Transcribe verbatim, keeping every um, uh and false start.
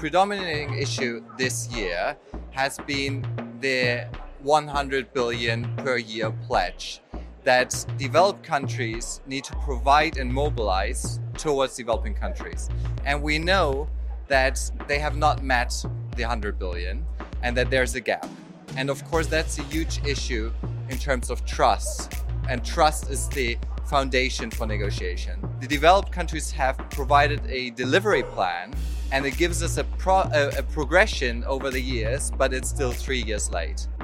predominating issue this year has been the one hundred billion per year pledge that developed countries need to provide and mobilize towards developing countries. And we know that they have not met the one hundred billion and that there's a gap. And of course, that's a huge issue in terms of trust. And trust is the foundation for negotiation. The developed countries have provided a delivery plan, and it gives us a, pro a, a progression over the years, but it's still three years late.